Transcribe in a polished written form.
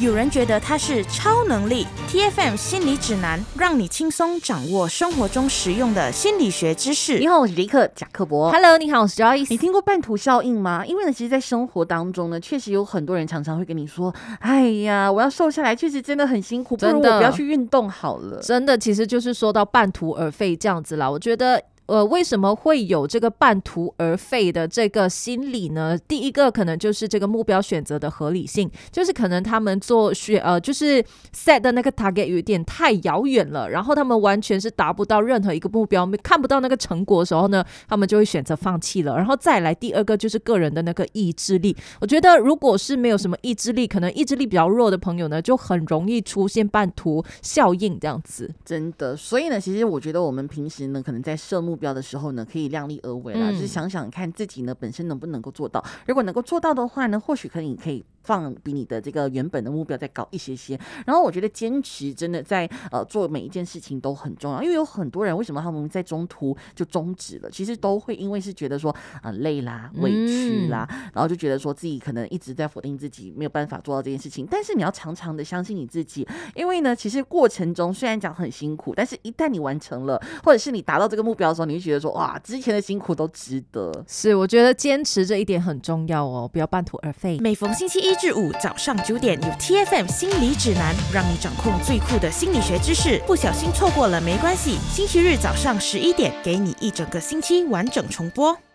有人觉得它是超能力。 TFM 心理指南，让你轻松掌握生活中实用的心理学知识。 你好，我是李克贾克伯。 Hello， 你好，我是 Joyce。 你听过半途效应吗？因为呢，其实在生活当中呢，确实有很多人常常会跟你说，哎呀，我要瘦下来确实真的很辛苦，不如我不要去运动好了。 真的，其实就是说到半途而废这样子啦。我觉得为什么会有这个半途而废的这个心理呢？第一个可能就是这个目标选择的合理性，就是可能他们就是 set 的那个 target 有点太遥远了，然后他们完全是达不到任何一个目标，看不到那个成果的时候呢，他们就会选择放弃了。然后再来第二个就是个人的那个意志力。我觉得如果是没有什么意志力，可能意志力比较弱的朋友呢，就很容易出现半途效应这样子。 真的，所以呢，其实我觉得我们平时呢，可能在设目标的时候呢，可以量力而为啦，就是想想看自己呢本身能不能够做到。如果能够做到的话呢，或许可以放比你的这个原本的目标再高一些些。然后我觉得坚持真的在做每一件事情都很重要，因为有很多人为什么他们在中途就终止了，其实都会因为是觉得说累啦、委屈啦，然后就觉得说自己可能一直在否定自己，没有办法做到这件事情。但是你要常常的相信你自己，因为呢，其实过程中虽然讲很辛苦，但是一旦你完成了，或者是你达到这个目标的时候，你会觉得说哇，之前的辛苦都值得。 是，我觉得坚持这一点很重要哦，不要半途而废。 每逢星期一至五早上9点，有 TFM 心理指南，让你掌控最酷的心理学知识。不小心错过了没关系，星期日早上11点，给你一整个星期完整重播。